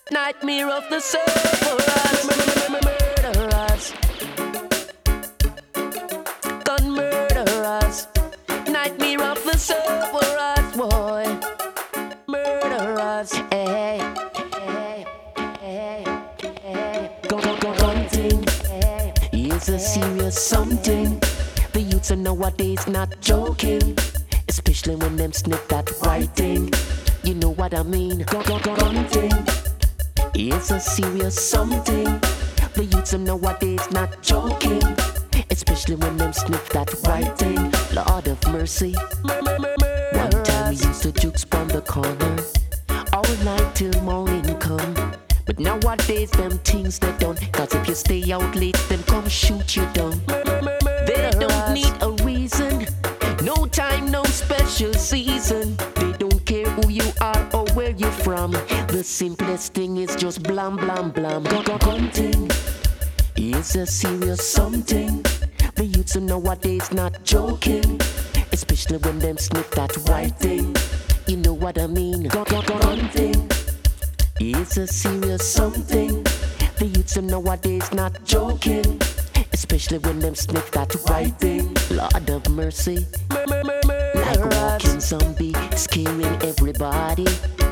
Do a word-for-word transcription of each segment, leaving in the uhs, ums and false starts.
Nightmare of the Cerberus. Murderers. Gun murderers. Nightmare of the Cerberus, boy. Murderers. Hey, hey, hey, hey. Gun, gun, gun, gun thing. It's a serious something. The youths of nowadays not joking. Especially when them sniff that white thing. You know what I mean? Gun, gun, gun, gun thing. It's a serious something. The youths of nowadays not joking. Especially when them sniff that white thing. Lord of mercy. One time we used to jukes on the corner all night till morning come. But nowadays them things they done. Cause if you stay out late, them come shoot you down. They don't need a reason. No time, no special season. They don't care who you are or where you're from. The simplest thing is just blam blam blam. Gun thing. It's a serious something. The youths of nowadays not joking. Especially when them sniff that white thing. You know what I mean? Gun thing. It's a serious something. The youths of nowadays not joking. Especially when them sniff that white thing. Lord of mercy. Like a walking zombie, scaring everybody.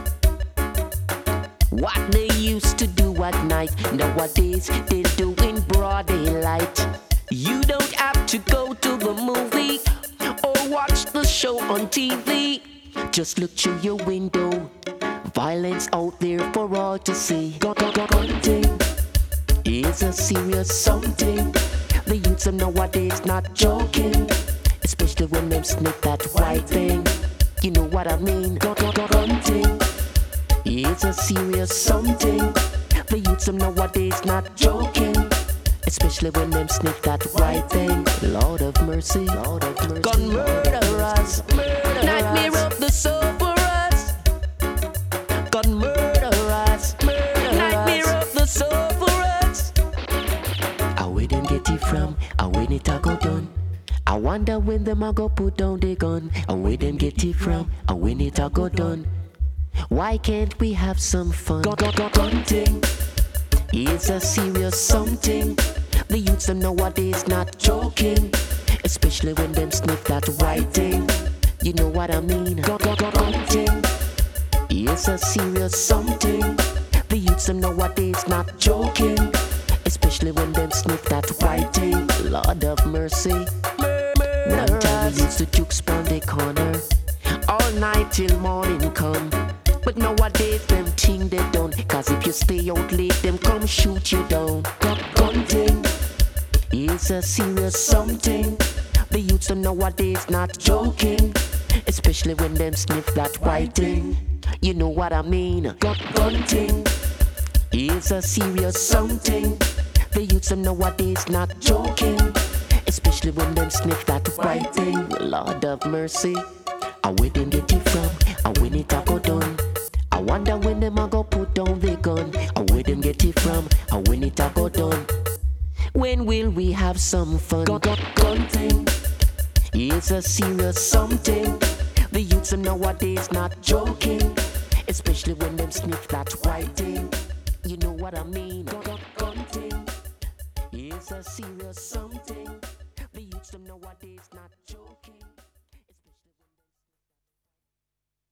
What they used to do at night, nowadays they do in broad daylight. You don't have to go to the movie or watch the show on T V. Just look through your window. Violence out there for all to see. Gun, gun, gun, gun thing. It's a serious something. The youths of nowadays not joking. Especially when them sniff that white thing. You know what I mean? Gun, gun, gun, gun thing. It's a serious something. The youths of nowadays not joking. Especially when them sniff that white thing. Lord of mercy, Lord of mercy. Gun murderers, murderers. Nightmare of the Cerberus. Gun murderers, murderers. Nightmare of the Cerberus. I where them get it from? I when it a go done? I wonder when them a go put down the gun. I where them get it from? I when it a go done? Why can't we have some fun? Gun, gun, gun, gun thing. It's a serious something. The youths of nowadays not joking. Especially when them sniff that white thing. You know what I mean? Gun, gun, gun, gun thing. It's a serious something. The youths of nowadays not joking. Especially when them sniff that white thing. Lord of mercy. One time we used to jukes on the corner all night till morning come. But nowadays them thing they done. Cause if you stay out late, them come shoot you down. Gun, gun thing. It's a serious something. The youths of nowadays not joking. Especially when them sniff that white thing. You know what I mean? Gun, gun thing. It's a serious something. The youths of nowadays not joking. Especially when them sniff that white thing. Lord of mercy. I where them get it from? I when it a go done? I wonder when them a go put down the gun. I where them get it from? I when it a go done? When will we have some fun? Gun, gun, gun thing. It's a serious something. The youths of nowadays not joking. Especially when them sniff that white thing. You know what I mean? Gun, gun, gun thing. It's a serious something. The youths of nowadays not joking.